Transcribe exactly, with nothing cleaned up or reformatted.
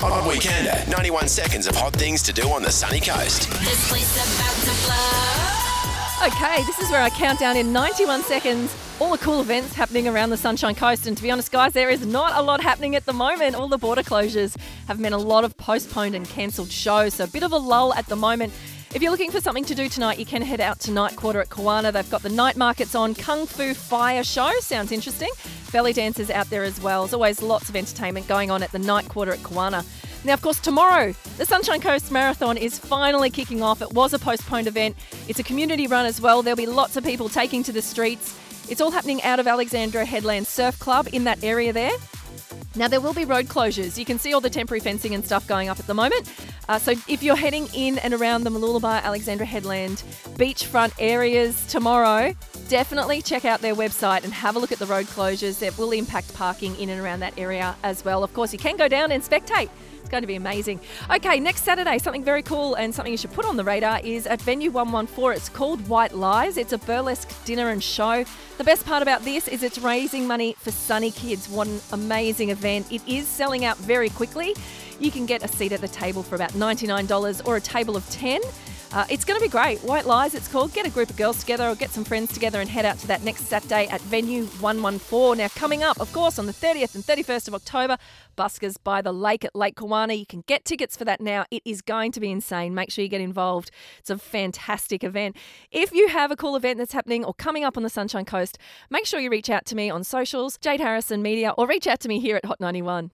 On Weekender, ninety-one seconds of hot things to do on the sunny coast. This place about to blow. Okay, this is where I count down in ninety-one seconds all the cool events happening around the Sunshine Coast. And to be honest, guys, there is not a lot happening at the moment. All the border closures have meant a lot of postponed and cancelled shows, so a bit of a lull at the moment. If you're looking for something to do tonight, you can head out to Night Quarter at Kawana. They've got the night markets on. Kung Fu Fire Show. Sounds interesting. Belly dancers out there as well. There's always lots of entertainment going on at the Night Quarter at Kawana. Now, of course, tomorrow, the Sunshine Coast Marathon is finally kicking off. It was a postponed event. It's a community run as well. There'll be lots of people taking to the streets. It's all happening out of Alexandra Headland Surf Club in that area there. Now, there will be road closures. You can see all the temporary fencing and stuff going up at the moment. Uh, so if you're heading in and around the Mooloolaba, Alexandra Headland beachfront areas tomorrow, definitely check out their website and have a look at the road closures. It will impact parking in and around that area as well. Of course, you can go down and spectate. It's going to be amazing. Okay, next Saturday, something very cool and something you should put on the radar is at Venue one one four. It's called White Lies. It's a burlesque dinner and show. The best part about this is it's raising money for Sunny Kids. What an amazing event. It is selling out very quickly. You can get a seat at the table for about ninety-nine dollars or a table of ten. Uh, it's going to be great. White Lies, it's called. Get a group of girls together or get some friends together and head out to that next Saturday at Venue one one four. Now, coming up, of course, on the thirtieth and thirty-first of October, Buskers by the Lake at Lake Kawana. You can get tickets for that now. It is going to be insane. Make sure you get involved. It's a fantastic event. If you have a cool event that's happening or coming up on the Sunshine Coast, make sure you reach out to me on socials, Jade Harrison Media, or reach out to me here at Hot ninety-one.